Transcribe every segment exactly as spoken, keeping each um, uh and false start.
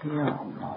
یا الله.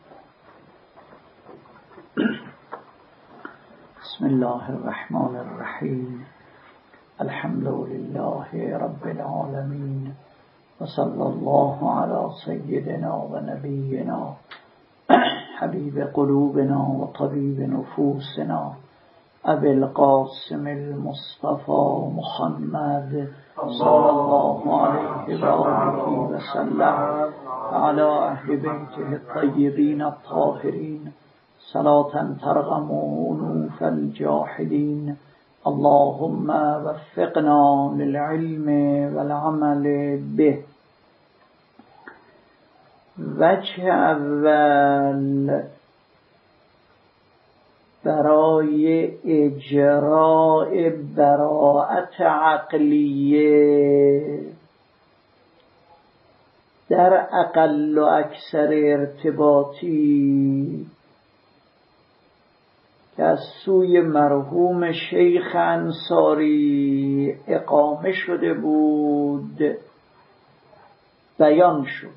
بسم الله الرحمن الرحیم. الحمد لله رب العالمین و صلی الله علی سیدنا و نبینا حبیب قلوبنا و طبیب نفوسنا ابی القاسم المصطفى محمد صلی الله علیه و آله و سلم و علی اهل بیته الطیبین الطاهرین صلاة ترغم انوف الجاحدین. اللهم وفقنا للعلم والعمل به. وجه اول برای اجراء براءت عقلیه در اقل و اکثر ارتباطی که از سوی مرحوم شیخ انصاری اقامه شده بود بیان شد.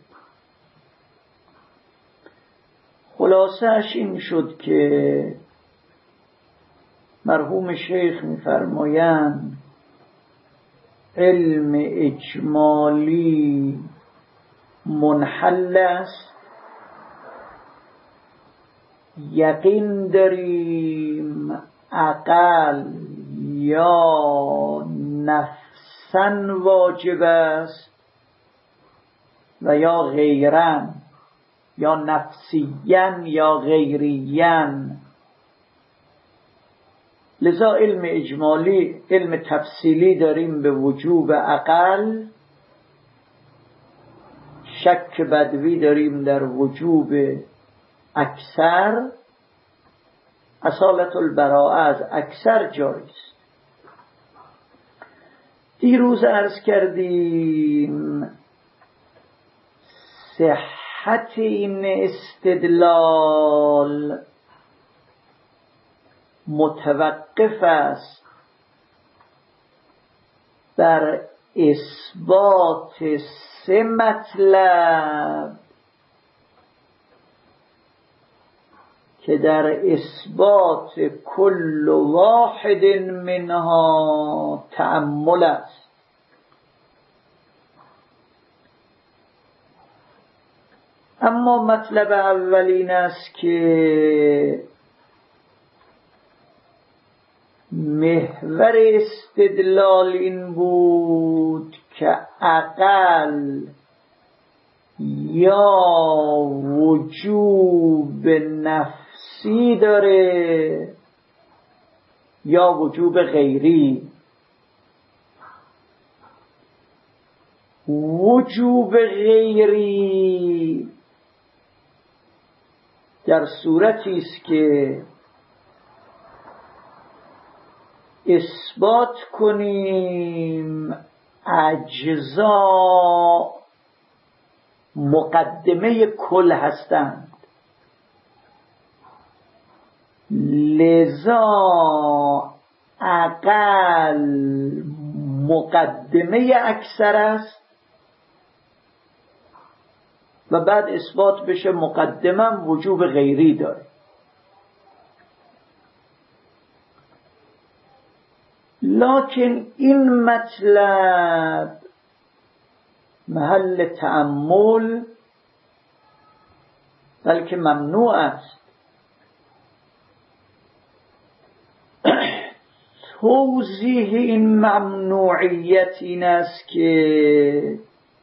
خلاصه‌اش این شد که مرحوم شیخ می‌فرمایند علم اجمالی منحل است، یقین داریم عقل یا نفساً واجب است و یا غیراً یا نفسیاً یا غیریاً. لذا علم اجمالی علم تفصیلی داریم به وجوب عقل، شک بدوی داریم در وجوب اکثر، اصالت البراءه از اکثر جاری است. دیروز عرض کردیم صحت این استدلال متوقف است بر اثبات سه مطلب که در اثبات کل واحد منها تأمل است. اما مطلب اولین است که محور استدلال این بود که عقل یا وجوب نفسی داره یا وجوب غیری. وجوب غیری در صورتی است که اثبات کنیم اجزا مقدمه کل هستند، لذا عقل مقدمه اکثر است و بعد اثبات بشه مقدمه وجوب غیری داره. لکن این مطلب محل تأمل بلکه ممنوع است. توضیح این ممنوعیت این است که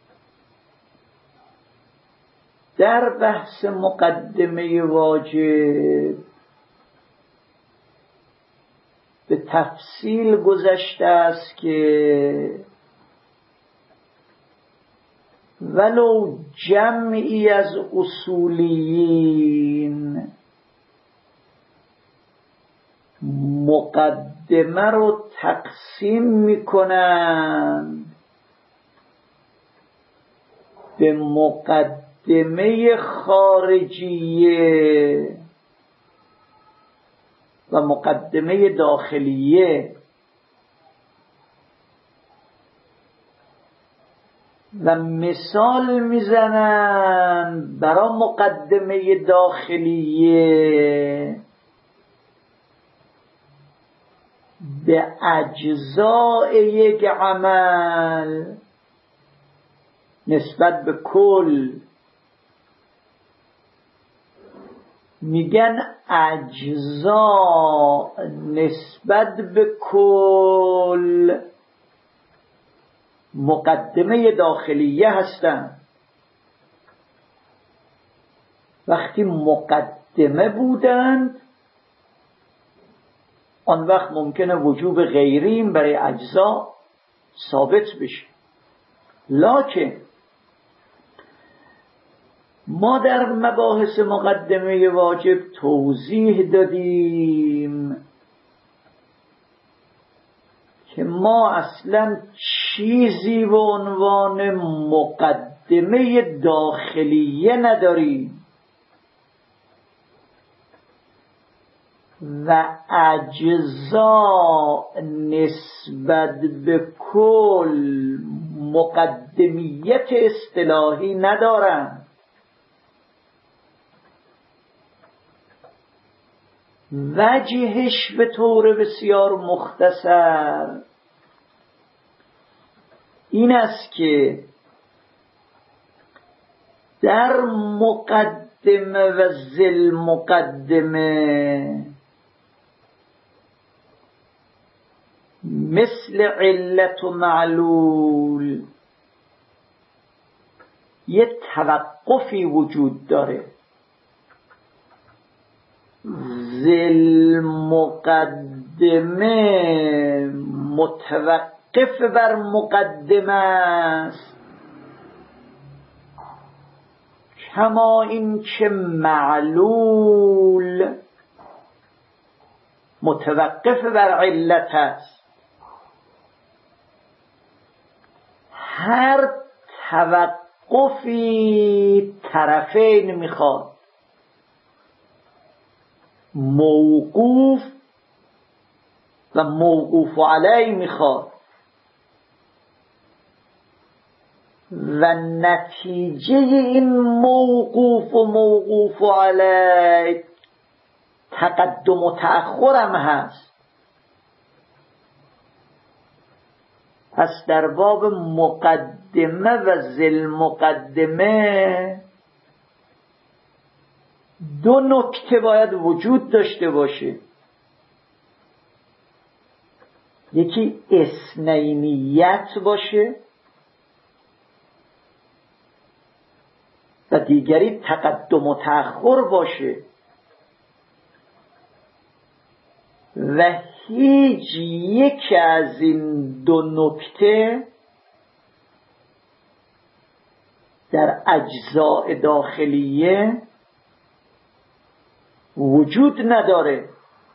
در بحث مقدمه واجب به تفصیل گذشته است که ولو جمعی از اصولیین مقدمه رو تقسیم میکنند به مقدمه خارجیه و مقدمه داخلیه، و مثال میزنن برای مقدمه داخلیه به اجزاء یک عمل نسبت به کل. میگن اجزا نسبت به کل مقدمه داخلیه هستند. وقتی مقدمه بودند آن وقت ممکنه وجوب غیریم برای اجزا ثابت بشه. لکن ما در مباحث مقدمه واجب توضیح دادیم که ما اصلا چیزی به عنوان مقدمه داخلیه نداریم و اجزا نسبت به کل مقدمیت اصطلاحی ندارند. وجهش به طور بسیار مختصر این است که در مقدمه و ذل مقدمه مثل علت و معلول یه توقفی وجود داره. ذل مقدمه متوقف بر مقدمه است، کما این که معلول متوقف بر علت است. هر توقفی طرفین میخواد، موقوف و موقوف علیه میخواد و نتیجه این موقوف و موقوف علیه تقدم و تأخر هم هست. پس در باب مقدمه و ذل مقدمه دو نکته باید وجود داشته باشه. یکی اثنینیت باشه و دیگری تقدم و تأخر باشه و هیچ یک از این دو نکته در اجزاء داخلیه وجود نداره.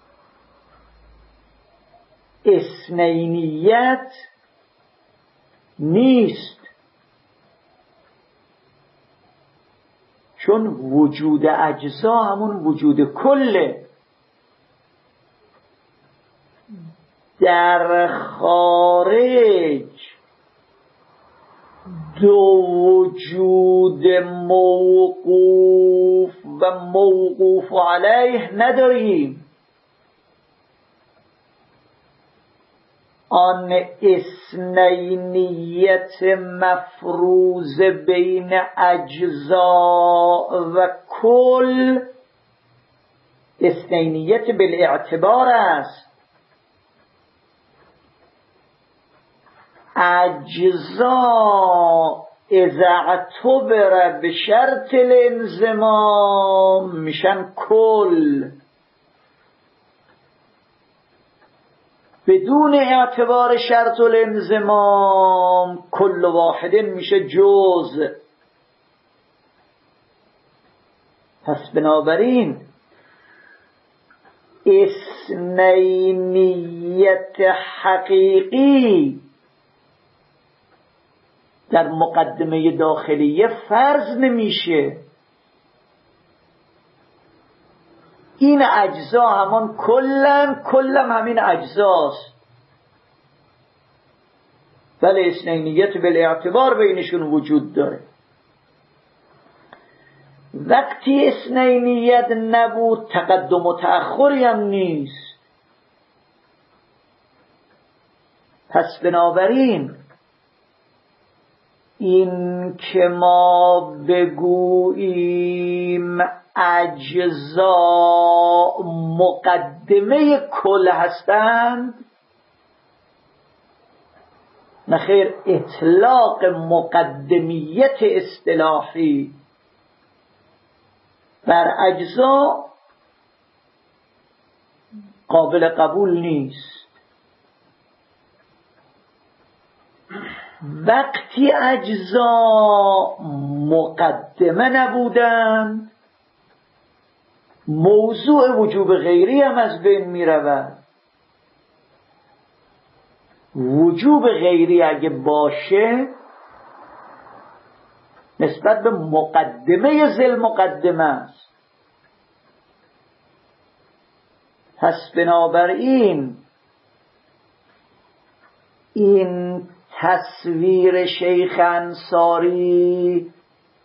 اثنینیت نیست، چون وجود اجزا همون وجود کله. در خارج دو وجود موقوف و موقوف علیه نداریم. آن اثنینیت مفروض بین اجزا و کل اثنینیت بالاعتبار است. اجزا اذا اعتبر به شرط الانضمام میشن کل، بدون اعتبار شرط الانضمام کل واحد میشه جزء. پس بنابراین اثنینیت حقیقی در مقدمه داخلیه فرض نمیشه. این اجزا همان کلن، کلم همین اجزاست. بله اثنینیت بالاعتبار بینشون وجود داره. وقتی اثنینیت نبود تقدم و تأخری هم نیست. پس بنابراین این که ما بگوییم اجزا مقدمه کل هستند، نخیر، اطلاق مقدمیت اصطلاحی بر اجزا قابل قبول نیست. وقتی اجزا مقدمه نبودند موضوع وجوب غیری هم از بین می رود. وجوب غیری اگه باشه نسبت به مقدمه ذل مقدمه است. پس بنابراین این تصویر شیخ انصاری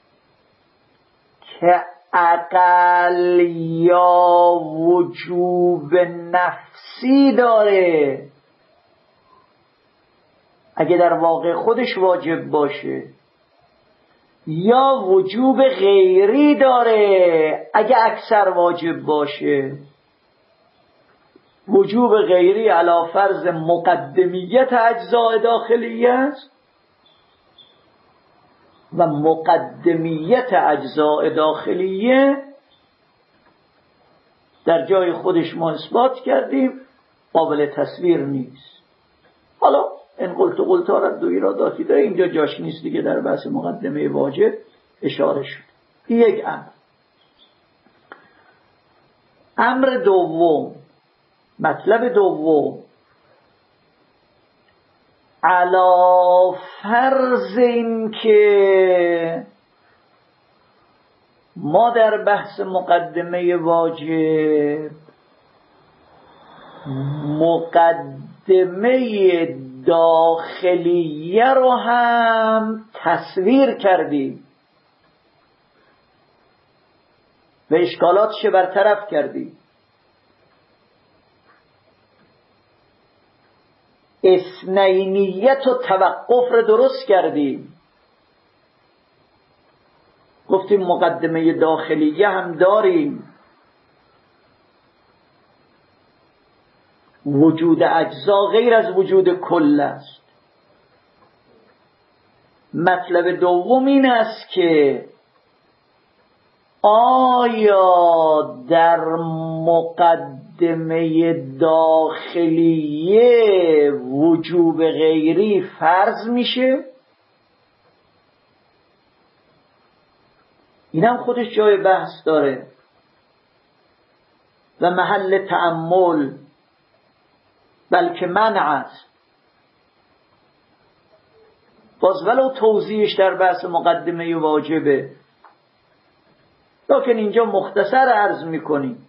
که عقل یا وجوب نفسی داره، اگه در واقع خودش واجب باشه، یا وجوب غیری داره اگه اکثر واجب باشه. وجوب غیری علی فرض مقدمیت اجزاء داخلیه است و مقدمیت اجزاء داخلیه در جای خودش ما اثبات کردیم قابل تصویر نیست. حالا این قلت قلت رد و ایراداتی داره، اینجا جاش نیست دیگه، در بحث مقدمه واجب اشاره شد. یک امر. امر دوم، مطلب دوم، علا فرض این که ما در بحث مقدمه واجب مقدمه داخلیه رو هم تصویر کردیم و اشکالاتش برطرف کردیم. اثنینیت و توقف رو درست کردیم. گفتیم مقدمه داخلیه هم داریم، وجود اجزا غیر از وجود کل است. مطلب دوم این است که آیا در مقدمه داخلیه وجوب غیری فرض میشه؟ اینم خودش جای بحث داره و محل تأمل بلکه منع است. باز ولو توضیحش در بحث مقدمه واجبه، لکن اینجا مختصر عرض میکنیم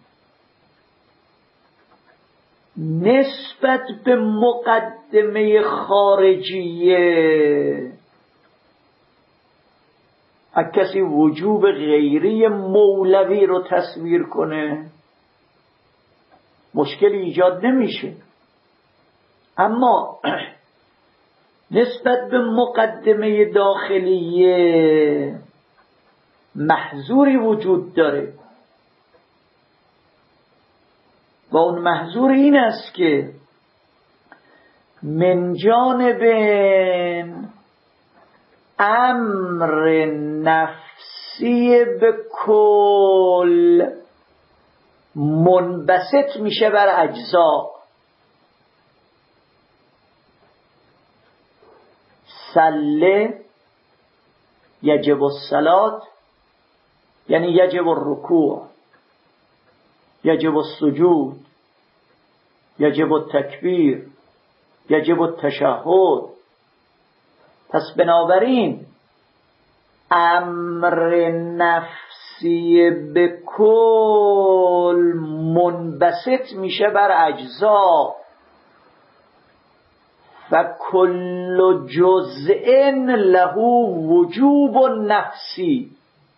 نسبت به مقدمه خارجیه اگه کسی وجوب غیری مولوی رو تصویر کنه مشکلی ایجاد نمیشه، اما نسبت به مقدمه داخلیه محظوری وجود داره و اون محظور این است که من جانب امر نفسی به کل منبسط میشه بر اجزا. صله یجب الصلاة یعنی یجب الرکوع، یجب السجود، یجب التکبیر، یجب التشهد. پس بنابراین امر نفسی به کل منبسط میشه بر اجزا. فکل جزء له وجوب نفسی.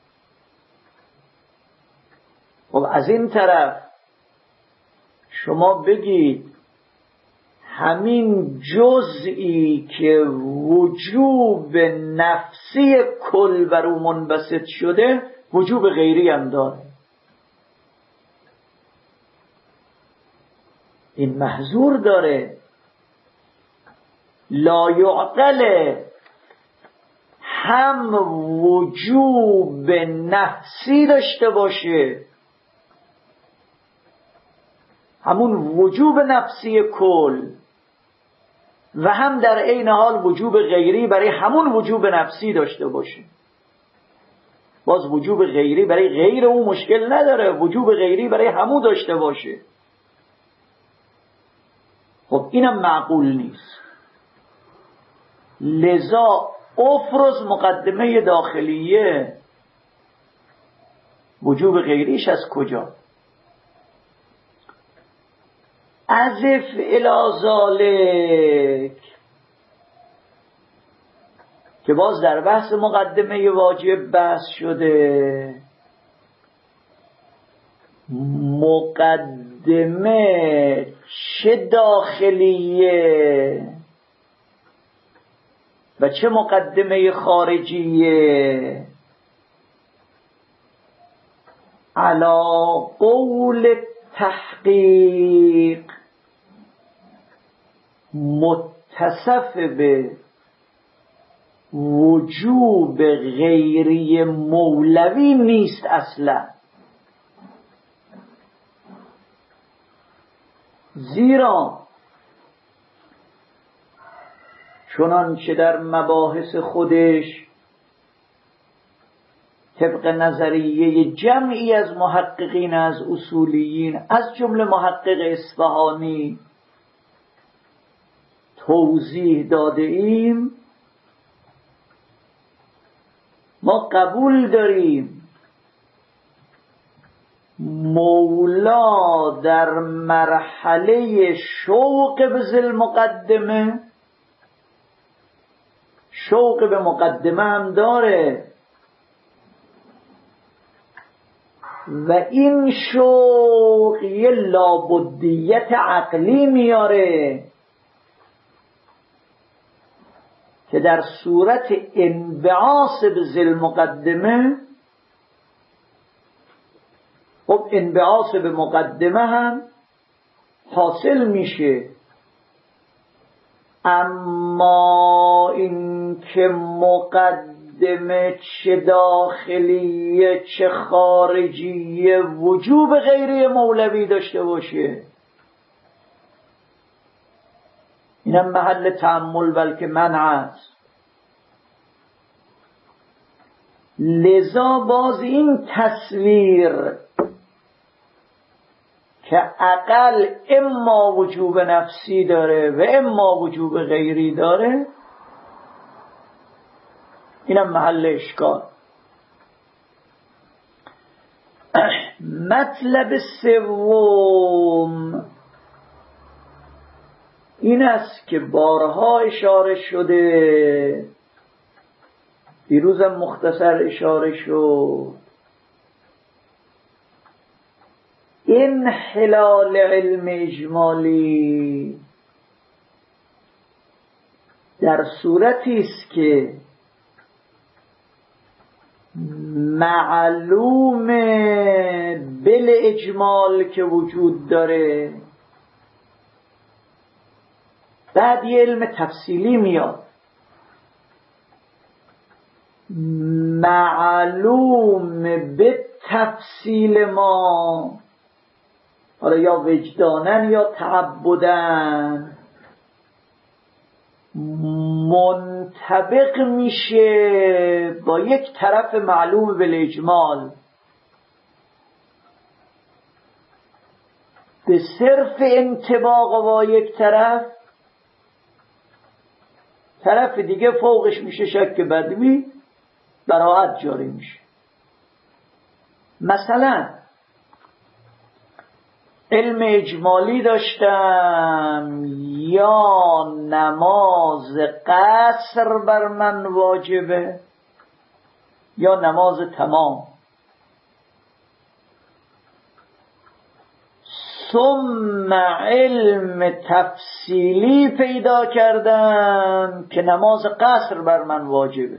خب از این طرف شما بگید همین جزئی که وجوب نفسی کل بر او منبسط شده وجوب غیری هم داره. این محظور داره. لا یعقل هم وجوب نفسی داشته باشه، همون وجوب نفسی کل، و هم در عین حال وجوب غیری برای همون وجوب نفسی داشته باشه. باز وجوب غیری برای غیر او مشکل نداره، وجوب غیری برای همون داشته باشه. خب اینم معقول نیست. لذا افرز مقدمه داخلیه وجوب غیریش از کجا؟ اضف الی ذالک که باز در بحث مقدمه واجب بحث شده. مقدمه چه داخلیه و چه مقدمه خارجیه؟ علی قول تحقیق متصف به وجوب غیری مولوی نیست اصلا. زیرا چنانچه در مباحث خودش طبق نظریه جمعی از محققین از اصولیین از جمله محقق اصفهانی توضیح داده ایم، ما قبول داریم مولا در مرحله شوق به ذی مقدمه، شوق به مقدمه هم داره و این شوق یه لابدیت عقلی میاره که در صورت انبعاث به ذی مقدمه، خب انبعاث به مقدمه هم حاصل میشه، اما این که مقدمه چه داخلیه چه خارجیه وجوب غیری مولوی داشته باشه، اینم محل تأمل بلکه منع است. لذا باز این تصویر که اقل اما وجوب نفسی داره و اما وجوب غیری داره، اینم محل اشکال. مطلب سوم این است که بارها اشاره شده، دیروزم مختصر اشاره شد، انحلال علم اجمالی در صورتی است که معلوم بل اجمال که وجود داره، بعد یه علم تفصیلی میاد، معلوم به تفصیل ما، حالا یا وجدانن یا تعبدن، منطبق میشه با یک طرف معلوم بالاجمال، به صرف انطباق با یک طرف، طرف دیگه فوقش میشه شک بدوی، براعت جاری میشه. مثلا علم اجمالی داشتم یا نماز قصر بر من واجبه یا نماز تمام. ثم علم تفصیلی پیدا کردم که نماز قصر بر من واجبه.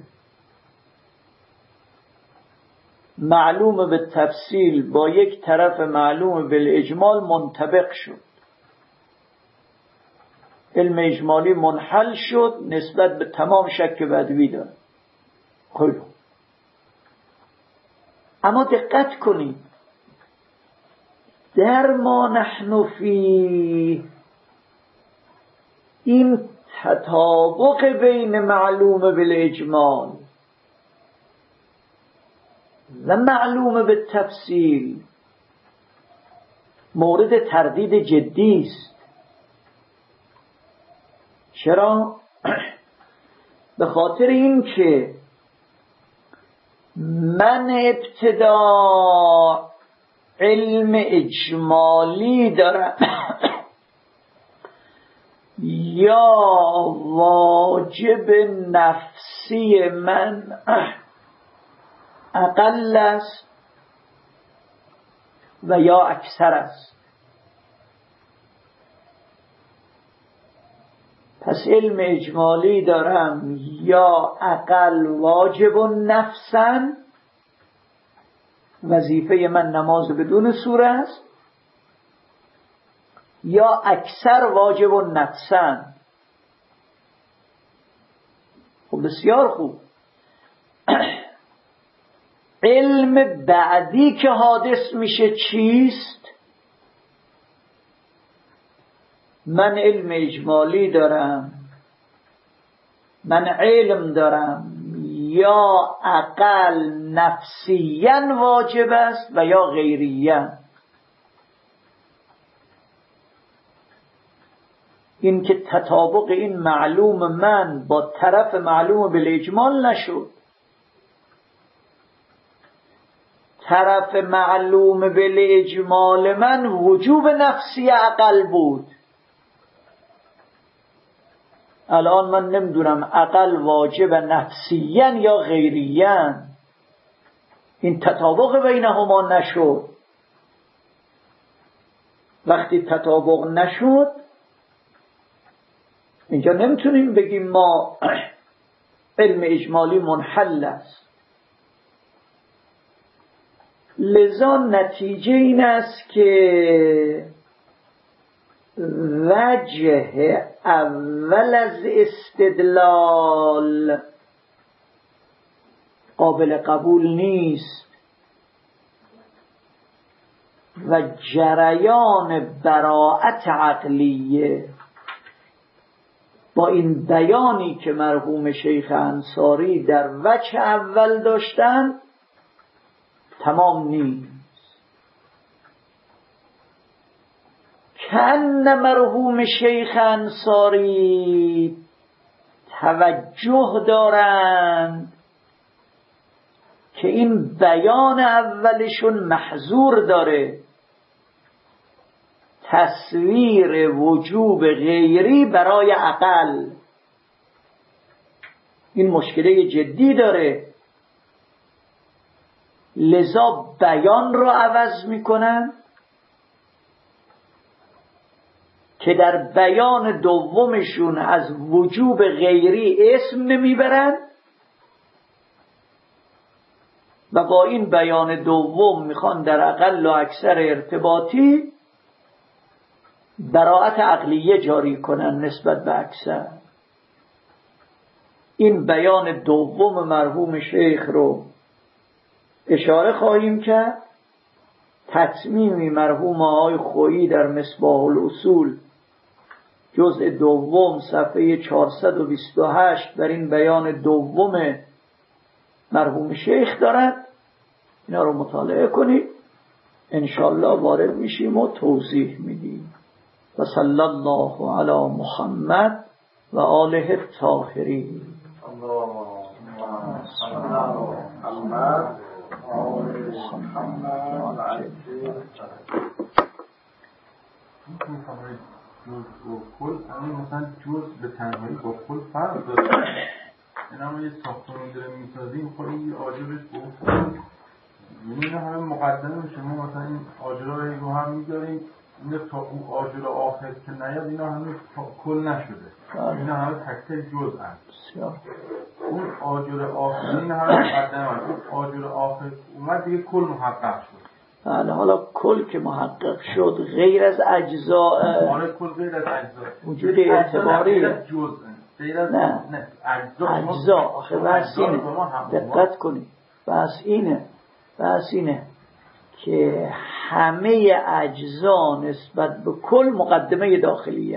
معلوم به تفصیل با یک طرف معلوم بالاجمال منطبق شد. علم اجمالی منحل شد نسبت به تمام شک بدوی داره. خیلی اما دقت کنید در ما نحن فی این تطابق بین معلوم بالاجمال و معلوم به تفصیل مورد تردید جدی است. چرا؟ به خاطر این که من ابتدا علم اجمالی دارم یا واجب نفسی من اقل است و یا اکثر است. پس علم اجمالی دارم یا اقل واجب نفساً، وظیفه من نماز بدون سوره است، یا اکثر واجب نفساً. خب بسیار خوب. علم بعدی که حادث میشه چیست؟ من علم اجمالی دارم، من علم دارم یا اقل نفسیاً واجب است و یا غیریاً. این که تطابق این معلوم من با طرف معلوم بالاجمال نشد. طرف معلوم بالاجمال من وجوب نفسی اقل بود. الان من نمیدونم اقل واجب نفسیاً یا غیریاً. این تطابق بینهما نشد. وقتی تطابق نشد اینجا نمیتونیم بگیم ما علم اجمالی منحل است. لذا نتیجه این است که وجه اول از استدلال قابل قبول نیست و جریان براءت عقلیه با این بیانی که مرحوم شیخ انصاری در وجه اول داشتن تمام نیست. کن مرحوم شیخ انصاری توجه دارند که این بیان اولشون محظور داره، تصویر وجوب غیری برای اقل. این مشکله جدی داره، لذا بیان رو عوض میکنن که در بیان دومشون از وجوب غیری اسم نمیبرن و با این بیان دوم میخوان در اقل و اکثر ارتباطی براءت عقلیه جاری کنن نسبت به اکثر. این بیان دوم مرحوم شیخ رو اشاره خواهیم کرد. تتمیمی مرحوم آقای خویی در مصباح الاصول جزء دوم صفحه چهارصد و بیست و هشت در این بیان دوم مرحوم شیخ دارد. اینا رو مطالعه کنید، انشاءالله وارد میشیم و توضیح میدیم. و صلی الله علی محمد و آله الطاهرین. محمد که میفرمایید جز و کل، اما مثلا جز به تنهایی با کل فرق داره. این اما یه ساختمانی داره میسازیم، خب این یه آجرش با اون کل، یعنی این همه مقدمه شما مثلا این آجرها رو هم میذاریم، این تا اون آجر آخر که نیاد اینا همه کل نشده، اینا همه تک تک جز هست. اون آجر آخر این همه مقدمه هست، اون آجر آخر اومد دیگه کل محقق شد. حالا حالا کل که محقق شد غیر از اجزاء، آره کل غیر از اجزاء وجود اعتباری غیر از جز، غیر از نه نه اجزاء اجزاء. آخه بحث اینه، دقت کنید، بحث اینه بحث اینه که همه اجزا نسبت به کل مقدمه داخلیه.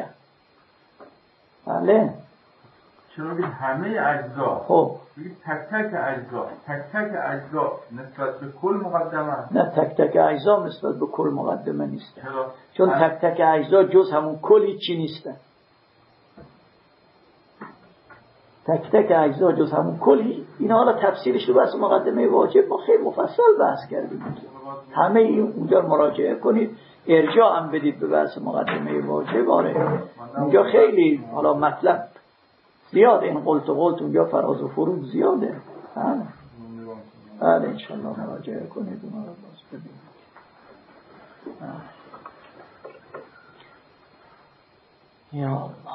بله چرا بگید همه اجزا؟ خب بگید تک تک اجزا، تک تک اجزا نسبت به کل مقدمه. نه تک تک اجزا نسبت به کل مقدمه نیست. چرا؟ چون تک تک اجزا جز همون کلی چی نیستن. تک تک اجزا جز همون کلی، این حالا تفسیرش رو بس مقدمه واجب ما خیلی مفصل بحث کردیم. همه این اونجا مراجعه کنید، ارجاع هم بدید به بحث مقدمه واجب. آره اونجا خیلی حالا مطلب زیاده، این قلت و قلت اونجا فراز و فرود زیاده. بله بله انشالله مراجعه کنید اونا رو باز بدید. یا